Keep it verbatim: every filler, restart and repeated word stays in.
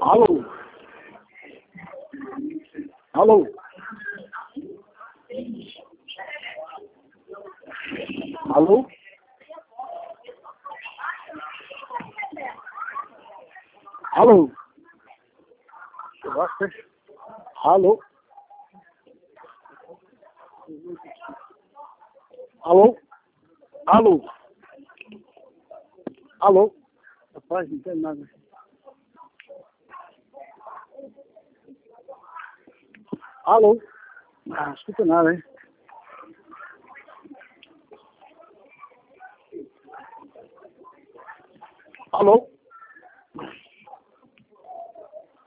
Alô? Alô? Alô? Alô? Eu acho que... Alô? Alô? Alô? Alô? Rapaz, não tem nada. Alô? Ah, não escuta nada, hein? Alô?